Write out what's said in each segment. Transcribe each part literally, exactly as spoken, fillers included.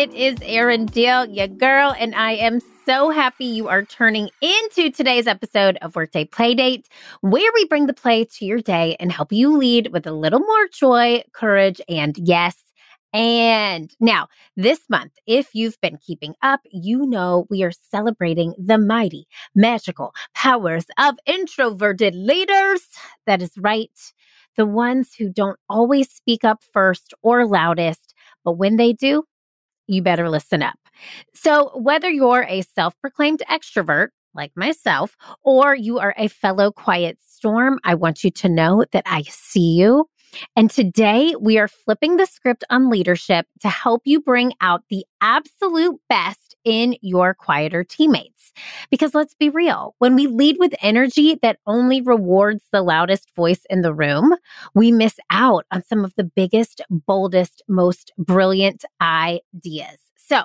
It is Erin Deal, your girl, and I am so happy you are turning into today's episode of Workday Playdate, where we bring the play to your day and help you lead with a little more joy, courage, and yes, and now this month, if you've been keeping up, you know we are celebrating the mighty, magical powers of introverted leaders. That is right. The ones who don't always speak up first or loudest, but when they do, you better listen up. So whether you're a self-proclaimed extrovert like myself, or you are a fellow quiet storm, I want you to know that I see you. And today we are flipping the script on leadership to help you bring out the absolute best in your quieter teammates. Because let's be real, when we lead with energy that only rewards the loudest voice in the room, we miss out on some of the biggest, boldest, most brilliant ideas. So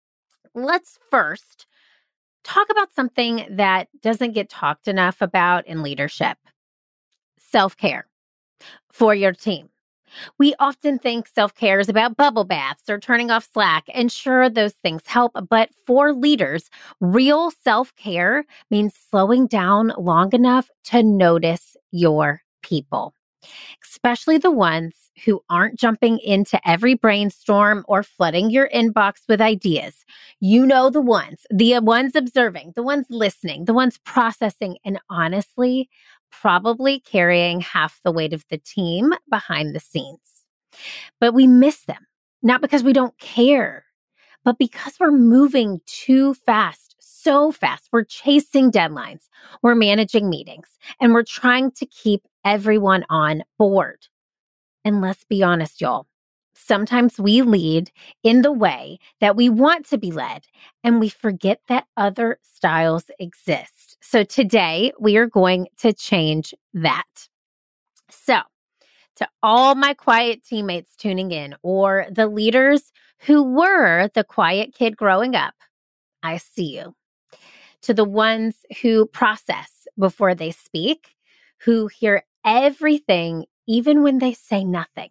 let's first talk about something that doesn't get talked enough about in leadership: self-care for your team. We often think self-care is about bubble baths or turning off Slack, and sure, those things help, but for leaders, real self-care means slowing down long enough to notice your people, especially the ones who aren't jumping into every brainstorm or flooding your inbox with ideas. You know the ones, the ones observing, the ones listening, the ones processing, and honestly, probably carrying half the weight of the team behind the scenes. But we miss them, not because we don't care, but because we're moving too fast, so fast. We're chasing deadlines, we're managing meetings, and we're trying to keep everyone on board. And let's be honest, y'all, sometimes we lead in the way that we want to be led, and we forget that other styles exist. So today we are going to change that. So to all my quiet teammates tuning in, or the leaders who were the quiet kid growing up, I see you. To the ones who process before they speak, who hear everything even when they say nothing,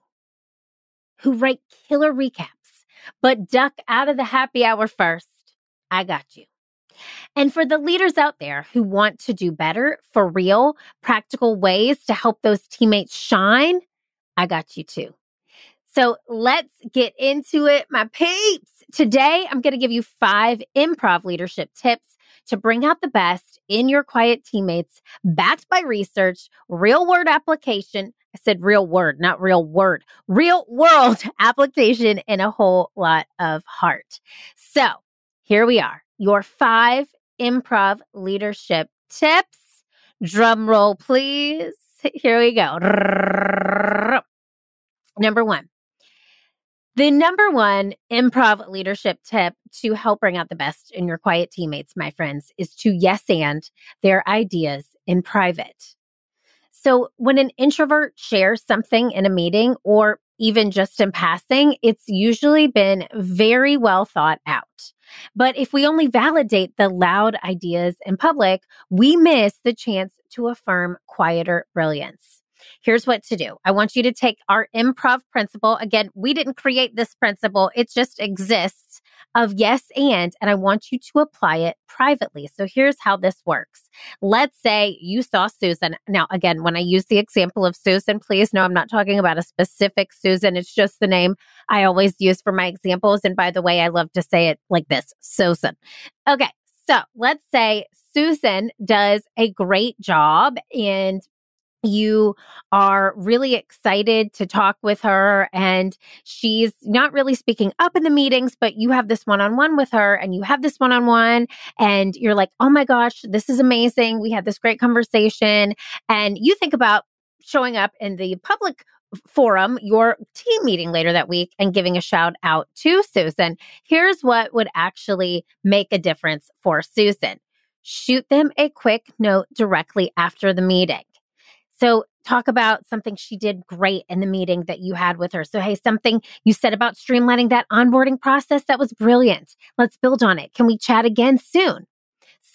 who write killer recaps, but duck out of the happy hour first, I got you. And for the leaders out there who want to do better, for real, practical ways to help those teammates shine, I got you too. So let's get into it, my peeps. Today, I'm going to give you five improv leadership tips to bring out the best in your quiet teammates, backed by research, real word application. I said real word, not real word, real world application, and a whole lot of heart. So here we are, your five improv leadership tips. Drum roll, please. Here we go. Number one. The number one improv leadership tip to help bring out the best in your quiet teammates, my friends, is to yes and their ideas in private. So when an introvert shares something in a meeting or even just in passing, it's usually been very well thought out. But if we only validate the loud ideas in public, we miss the chance to affirm quieter brilliance. Here's what to do. I want you to take our improv principle. Again, we didn't create this principle. It just exists of yes and, and I want you to apply it privately. So here's how this works. Let's say you saw Susan. Now, again, when I use the example of Susan, please know I'm not talking about a specific Susan. It's just the name I always use for my examples. And by the way, I love to say it like this, Susan. Okay, so let's say Susan does a great job and you are really excited to talk with her, and she's not really speaking up in the meetings, but you have this one-on-one with her and you have this one-on-one and you're like, oh my gosh, this is amazing. We had this great conversation. And you think about showing up in the public forum, your team meeting later that week, and giving a shout out to Susan. Here's what would actually make a difference for Susan. Shoot them a quick note directly after the meeting. So talk about something she did great in the meeting that you had with her. So, hey, something you said about streamlining that onboarding process, that was brilliant. Let's build on it. Can we chat again soon?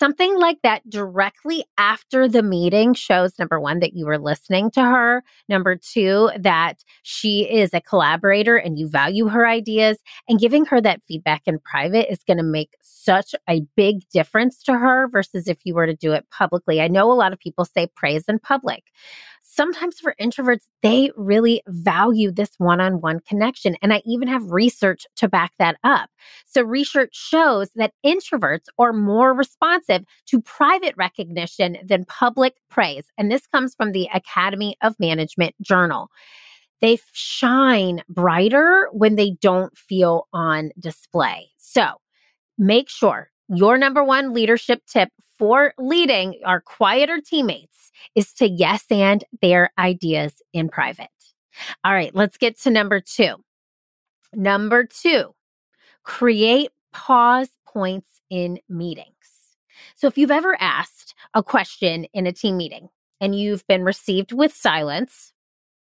something like that directly after the meeting shows, number one, that you were listening to her. Number two, that she is a collaborator and you value her ideas. And giving her that feedback in private is going to make such a big difference to her versus if you were to do it publicly. I know a lot of people say praise in public. Sometimes for introverts, they really value this one-on-one connection. And I even have research to back that up. So research shows that introverts are more responsive to private recognition than public praise. And this comes from the Academy of Management Journal. They shine brighter when they don't feel on display. So make sure your number one leadership tip for leading our quieter teammates is to yes and their ideas in private. All right, let's get to number two. Number two, create pause points in meetings. So if you've ever asked a question in a team meeting and you've been received with silence,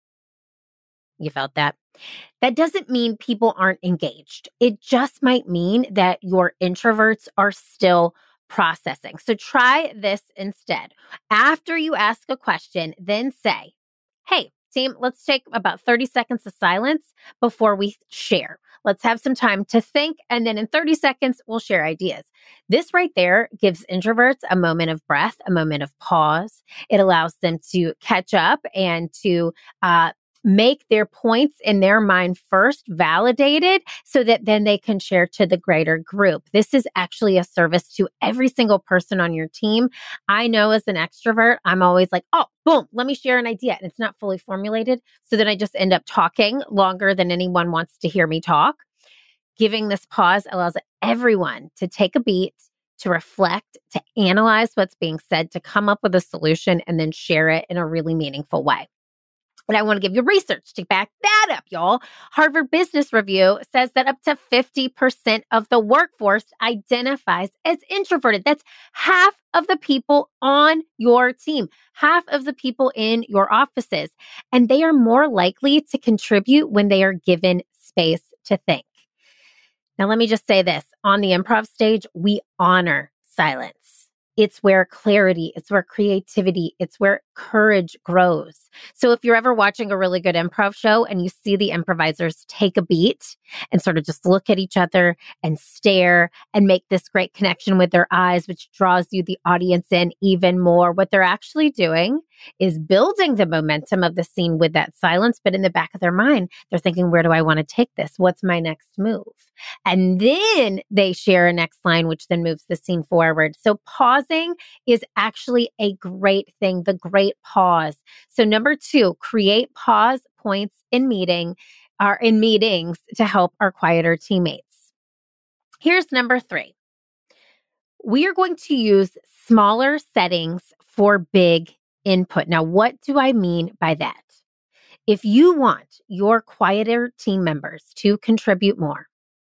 you felt that? That doesn't mean people aren't engaged. It just might mean that your introverts are still processing. So try this instead. After you ask a question, then say, hey, team, let's take about thirty seconds of silence before we share. Let's have some time to think. And then in thirty seconds, we'll share ideas. This right there gives introverts a moment of breath, a moment of pause. It allows them to catch up and to uh, make their points in their mind first validated so that then they can share to the greater group. This is actually a service to every single person on your team. I know as an extrovert, I'm always like, oh, boom, let me share an idea. And it's not fully formulated. So then I just end up talking longer than anyone wants to hear me talk. Giving this pause allows everyone to take a beat, to reflect, to analyze what's being said, to come up with a solution, and then share it in a really meaningful way. And I want to give you research to back that up, y'all. Harvard Business Review says that up to fifty percent of the workforce identifies as introverted. That's half of the people on your team, half of the people in your offices. And they are more likely to contribute when they are given space to think. Now, let me just say this. On the improv stage, we honor silence. It's where clarity, it's where creativity, it's where courage grows. So if you're ever watching a really good improv show and you see the improvisers take a beat and sort of just look at each other and stare and make this great connection with their eyes, which draws you, the audience, in even more, what they're actually doing is building the momentum of the scene with that silence. But in the back of their mind, they're thinking, where do I want to take this? What's my next move? And then they share a next line, which then moves the scene forward. So pausing is actually a great thing, the great pause. So number two, create pause points in meeting or in meetings to help our quieter teammates. Here's number three. We are going to use smaller settings for big input. Now, what do I mean by that? If you want your quieter team members to contribute more,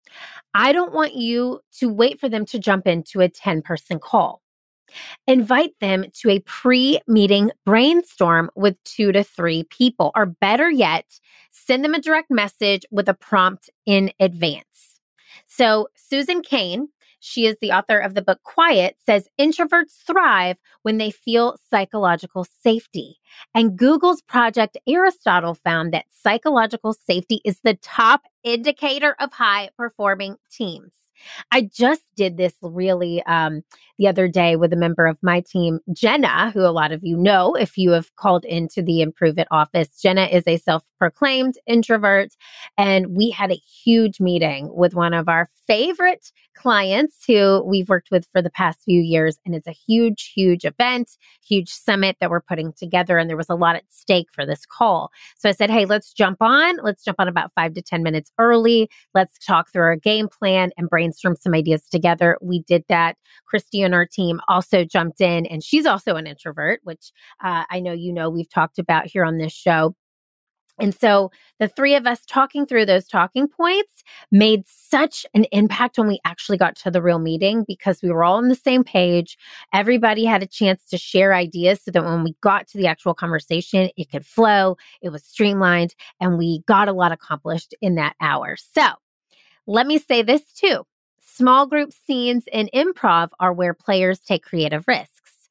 I don't want you to wait for them to jump into a ten-person call. Invite them to a pre-meeting brainstorm with two to three people, or better yet, send them a direct message with a prompt in advance. So Susan Cain, she is the author of the book Quiet, says introverts thrive when they feel psychological safety. And Google's Project Aristotle found that psychological safety is the top indicator of high-performing teams. I just did this really um, the other day with a member of my team, Jenna, who a lot of you know if you have called into the Improve It office. Jenna is a self-proclaimed introvert, and we had a huge meeting with one of our favorite clients who we've worked with for the past few years. And it's a huge, huge event, huge summit that we're putting together. And there was a lot at stake for this call. So I said, hey, let's jump on. Let's jump on about five to ten minutes early. Let's talk through our game plan and brainstorm some ideas together. We did that. Christy on our team also jumped in, and she's also an introvert, which uh, I know you know we've talked about here on this show. And so the three of us talking through those talking points made such an impact when we actually got to the real meeting, because we were all on the same page. Everybody had a chance to share ideas so that when we got to the actual conversation, it could flow, it was streamlined, and we got a lot accomplished in that hour. So let me say this too. Small group scenes in improv are where players take creative risks.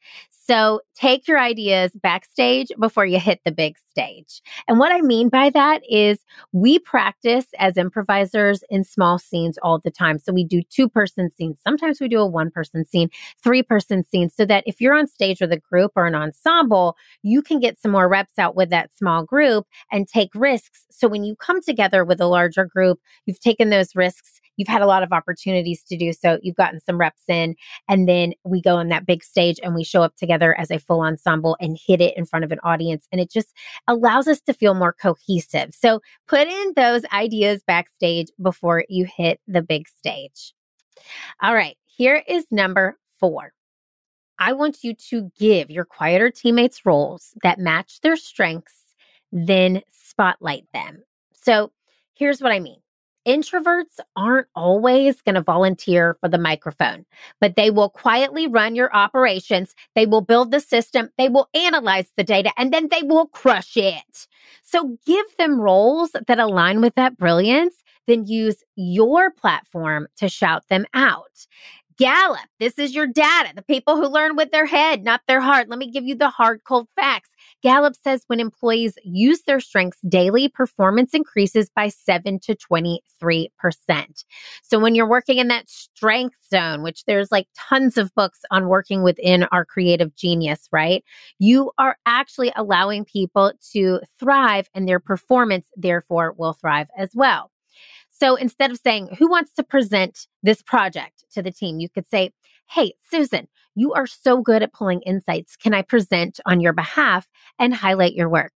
So take your ideas backstage before you hit the big stage. And what I mean by that is we practice as improvisers in small scenes all the time. So we do two-person scenes. Sometimes we do a one-person scene, three-person scenes, so that if you're on stage with a group or an ensemble, you can get some more reps out with that small group and take risks. So when you come together with a larger group, you've taken those risks. You've had a lot of opportunities to do so. You've gotten some reps in, and then we go on that big stage and we show up together as a full ensemble and hit it in front of an audience. And it just allows us to feel more cohesive. So put in those ideas backstage before you hit the big stage. All right, here is number four. I want you to give your quieter teammates roles that match their strengths, then spotlight them. So here's what I mean. Introverts aren't always going to volunteer for the microphone, but they will quietly run your operations. They will build the system. They will analyze the data, and then they will crush it. So give them roles that align with that brilliance, then use your platform to shout them out. Gallup, this is your data. The people who learn with their head, not their heart. Let me give you the hard, cold facts. Gallup says when employees use their strengths daily, performance increases by seven to twenty-three percent. So when you're working in that strength zone, which there's like tons of books on working within our creative genius, right? You are actually allowing people to thrive, and their performance, therefore, will thrive as well. So instead of saying, who wants to present this project to the team? You could say, hey, Susan, you are so good at pulling insights. Can I present on your behalf and highlight your work?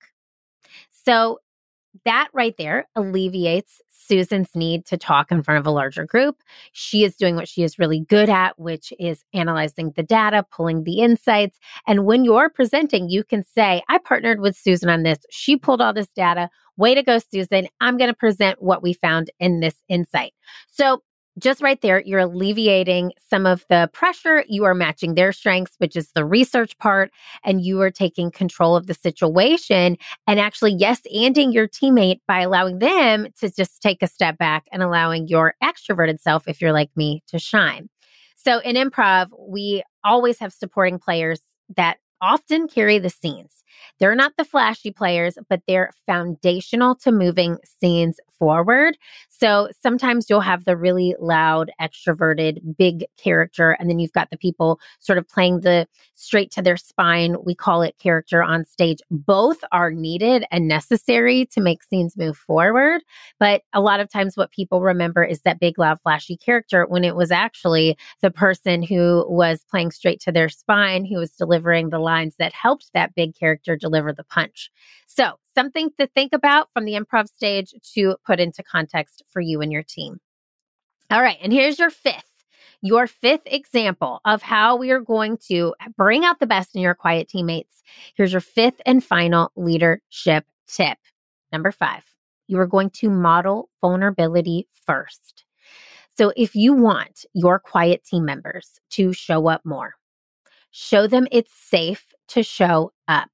So that right there alleviates Susan's need to talk in front of a larger group. She is doing what she is really good at, which is analyzing the data, pulling the insights. And when you're presenting, you can say, I partnered with Susan on this. She pulled all this data. Way to go, Susan. I'm going to present what we found in this insight. So just right there, you're alleviating some of the pressure. You are matching their strengths, which is the research part, and you are taking control of the situation and actually yes-anding your teammate by allowing them to just take a step back and allowing your extroverted self, if you're like me, to shine. So in improv, we always have supporting players that often carry the scenes. They're not the flashy players, but they're foundational to moving scenes forward. So sometimes you'll have the really loud, extroverted, big character, and then you've got the people sort of playing the straight to their spine. We call it character on stage. Both are needed and necessary to make scenes move forward. But a lot of times what people remember is that big, loud, flashy character when it was actually the person who was playing straight to their spine, who was delivering the lines that helped that big character deliver the punch. So something to think about from the improv stage to put into context for you and your team. All right, and here's your fifth, your fifth example of how we are going to bring out the best in your quiet teammates. Here's your fifth and final leadership tip. Number five, you are going to model vulnerability first. So if you want your quiet team members to show up more, show them it's safe to show up.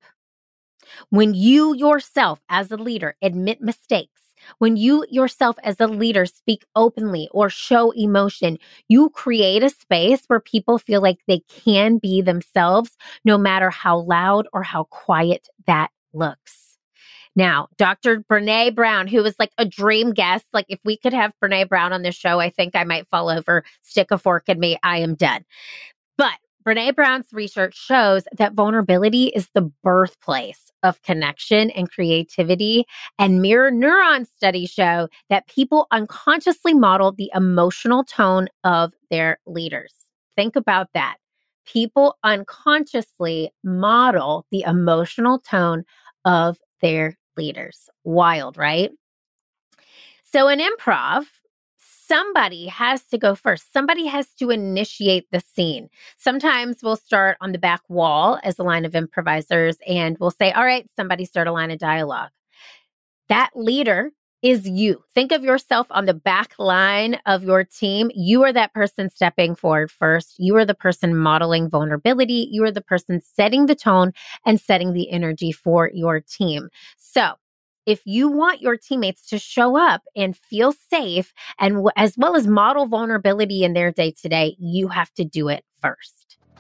When you yourself as a leader admit mistakes, when you yourself as a leader speak openly or show emotion, you create a space where people feel like they can be themselves no matter how loud or how quiet that looks. Now, Doctor Brené Brown, who was like a dream guest, like if we could have Brené Brown on this show, I think I might fall over, stick a fork in me, I am done. But Brené Brown's research shows that vulnerability is the birthplace of connection and creativity, and mirror neuron studies show that people unconsciously model the emotional tone of their leaders. Think about that. People unconsciously model the emotional tone of their leaders. Wild, right? So in improv, somebody has to go first. Somebody has to initiate the scene. Sometimes we'll start on the back wall as a line of improvisers and we'll say, all right, somebody start a line of dialogue. That leader is you. Think of yourself on the back line of your team. You are that person stepping forward first. You are the person modeling vulnerability. You are the person setting the tone and setting the energy for your team. So if you want your teammates to show up and feel safe and w- as well as model vulnerability in their day to day, you have to do it first.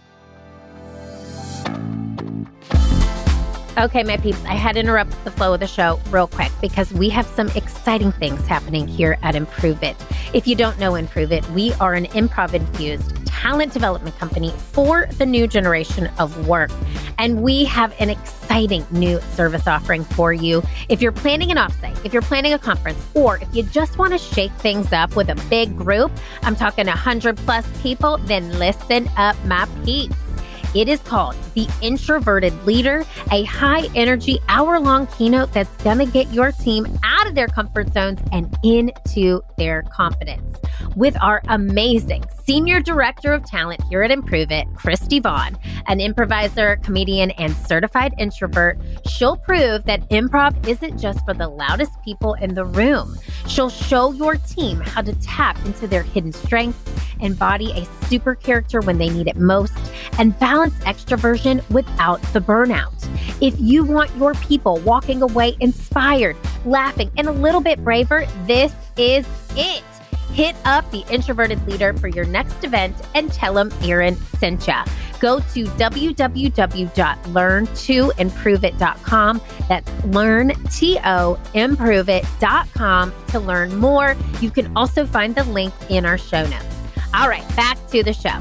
Okay, my peeps, I had to interrupt the flow of the show real quick because we have some exciting things happening here at Improve It. If you don't know Improve It, we are an improv-infused talent development company for the new generation of work. And we have an exciting new service offering for you. If you're planning an offsite, if you're planning a conference, or if you just want to shake things up with a big group, I'm talking one hundred plus people, then listen up, my peeps. It is called The Introverted Leader, a high-energy, hour-long keynote that's going to get your team out of their comfort zones and into their confidence. With our amazing Senior Director of Talent here at Improve It, Christy Vaughn, an improviser, comedian, and certified introvert, she'll prove that improv isn't just for the loudest people in the room. She'll show your team how to tap into their hidden strengths, embody a super character when they need it most, and balance extroversion without the burnout. If you want your people walking away inspired, laughing, and a little bit braver, this is it. Hit up The Introverted Leader for your next event and tell them Erin sent ya. Go to w w w dot learn to improve it dot com. That's learn to improve it dot com to learn more. You can also find the link in our show notes. All right, back to the show.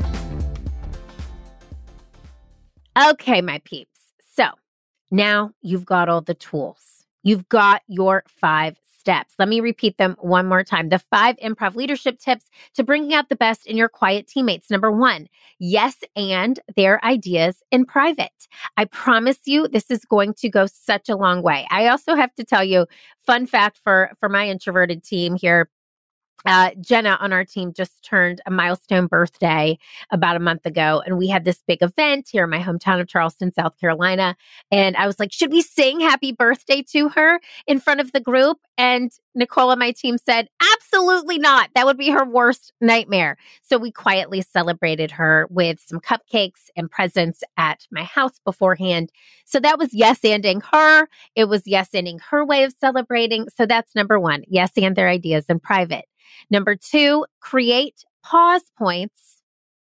Okay, my peeps. So now you've got all the tools. You've got your five steps. Let me repeat them one more time. The five improv leadership tips to bringing out the best in your quiet teammates. Number one, yes, and their ideas in private. I promise you, this is going to go such a long way. I also have to tell you, fun fact for, for my introverted team here. Uh, Jenna on our team just turned a milestone birthday about a month ago, and we had this big event here in my hometown of Charleston, South Carolina. And I was like, should we sing happy birthday to her in front of the group? And Nicole on my team said, absolutely not. That would be her worst nightmare. So we quietly celebrated her with some cupcakes and presents at my house beforehand. So that was yes-anding her. It was yes-anding her way of celebrating. So that's number one, yes, and their ideas in private. Number two, create pause points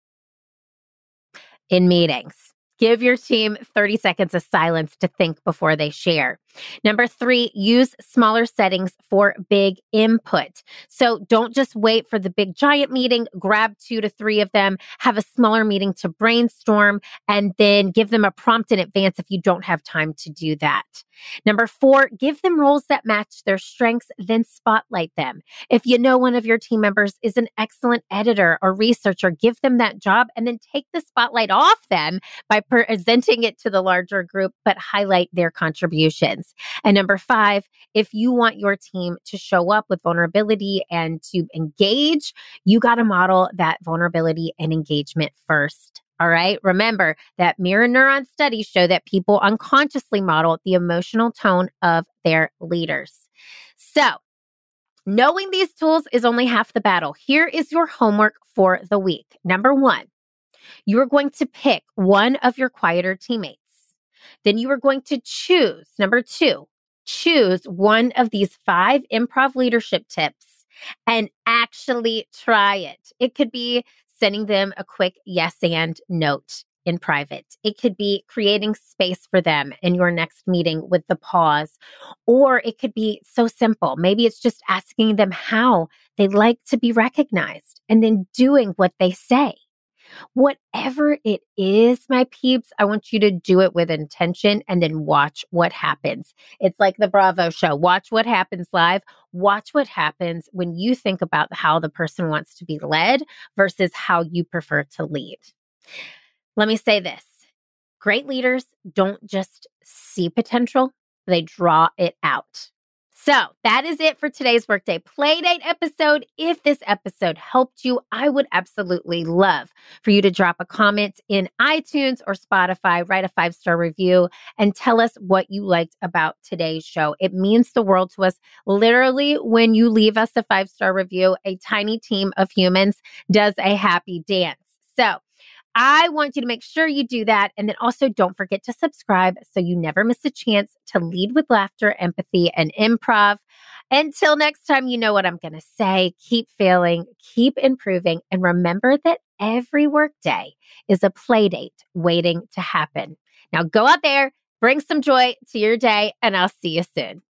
in meetings. Give your team thirty seconds of silence to think before they share. Number three, use smaller settings for big input. So don't just wait for the big giant meeting, grab two to three of them, have a smaller meeting to brainstorm, and then give them a prompt in advance if you don't have time to do that. Number four, give them roles that match their strengths, then spotlight them. If you know one of your team members is an excellent editor or researcher, give them that job and then take the spotlight off them by presenting it to the larger group, but highlight their contributions. And number five, if you want your team to show up with vulnerability and to engage, you got to model that vulnerability and engagement first. All right. Remember that mirror neuron studies show that people unconsciously model the emotional tone of their leaders. So knowing these tools is only half the battle. Here is your homework for the week. Number one, you are going to pick one of your quieter teammates. Then you are going to choose, number two, choose one of these five improv leadership tips and actually try it. It could be sending them a quick yes and note in private. It could be creating space for them in your next meeting with the pause, or it could be so simple. Maybe it's just asking them how they'd like to be recognized and then doing what they say. Whatever it is, my peeps, I want you to do it with intention and then watch what happens. It's like the Bravo show. Watch what happens live. Watch what happens when you think about how the person wants to be led versus how you prefer to lead. Let me say this. Great leaders don't just see potential, they draw it out. So that is it for today's Workday Playdate episode. If this episode helped you, I would absolutely love for you to drop a comment in iTunes or Spotify, write a five-star review, and tell us what you liked about today's show. It means the world to us. Literally, when you leave us a five-star review, a tiny team of humans does a happy dance. So I want you to make sure you do that. And then also don't forget to subscribe so you never miss a chance to lead with laughter, empathy, and improv. Until next time, you know what I'm going to say. Keep failing, keep improving, and remember that every workday is a play date waiting to happen. Now go out there, bring some joy to your day, and I'll see you soon.